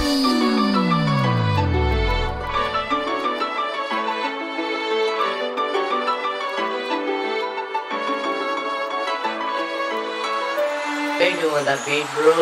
They doing that beat, bro.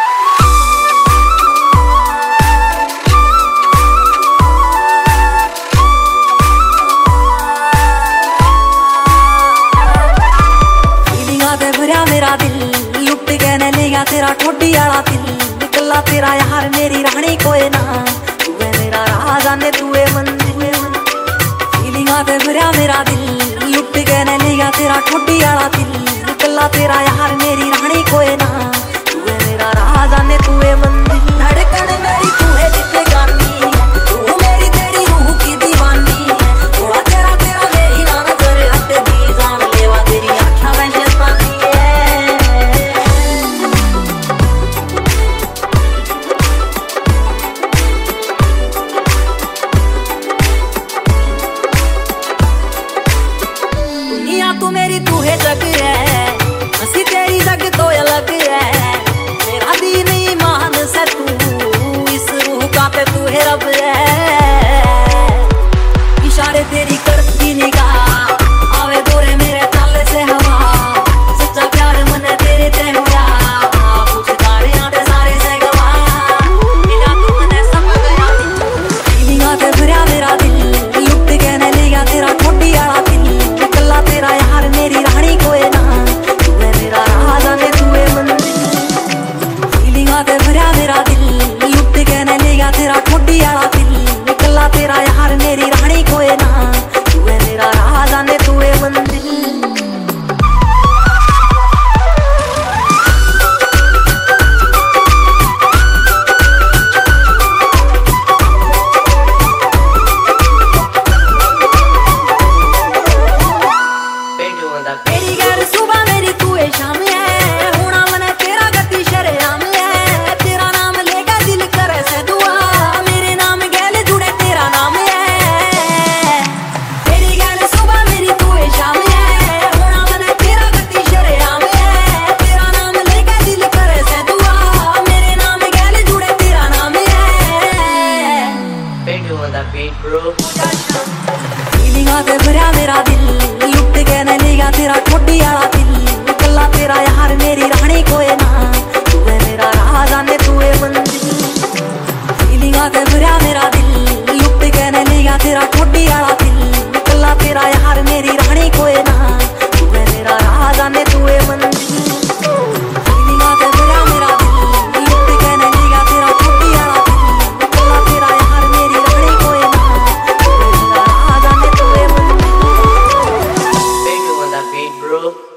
मेरा दिल लुट के न लेगा तेरा ठोडी वाला दिल निकला तेरा यार मेरी रानी कोई ना तू है मेरा राजा ने तू है मंदिर फीलिंगा ते भरा मेरा दिल लुट के न लेगा तेरा ठोडी वाला दिल निकला तेरा यार मेरी रानी कोई ना तू है मेरा राजा ने तू है मंदिर धड़कन मेरी तू है जिंदगानी तू मेरी तेरी रूह की दीवानी थोड़ा तेरा तेरा मेरी ना नजर हटे दी जान लेवा तेरी आँखें में शैतानी तू मेरी तू है जग है हंसी तेरी जग तो अलग है मेरा दीन ईमान से तू इस रूह का पे तू है रब है इशारे तेरी करती निगाह आवे गोरे मेरे ताले से हवा सच्चा प्यार मन तेरे ते होया पूछ तारे आते सारे से गवा बिना तू मने समझ गया फीलिंग आते भरा मेरा दिल लुट के न लेगा तेरा ठोडी वाला दिल निकला तेरा यार मेरी रानी कोई ना तू है मेरा राजा ने तू है मंदिर फीलिंग आते भरा मेरा दिल लुट के न लेगा तेरा ठोडी वाला दिल निकला तेरा यार मेरी रानी कोई ना तू है मेरा राजा ने तू है मंदिर मेरी गैर सुबह मेरी तू है शाम है होना मन तेरा गति शरेआम है तेरा नाम लेगा दिल करे से दुआ मेरे नाम गैल जुड़े तेरा नाम है मेरी गैर सुबह मेरी तू है शाम है होना मन तेरा गति शरेआम है तेरा नाम लेगा दिल करे से दुआ मेरे नाम गैल जुड़े तेरा नाम है They doing that beat, bro. Feeling आते भरा मेरा दिल लुट के न लेगा तेरा ठोडी वाला दिल निकला तेरा यार मेरी रानी कोई ना तू है मेरा राजा ने तू है मंदिर फीलिंग आते भरा मेरा दिल लुट के न लेगा तेरा ठोडी वाला दिल निकला तेरा यार मेरी रानी कोई ना तू है मेरा राजा ने तू है मंदिर फीलिंग आते भरा मेरा दिल लुट के न लेगा तेरा ठोडी वाला दिल निकला तेरा यार मेरी रानी कोई ना तू है मेरा राजा ने तू है मंदिर They doing that beat, bro.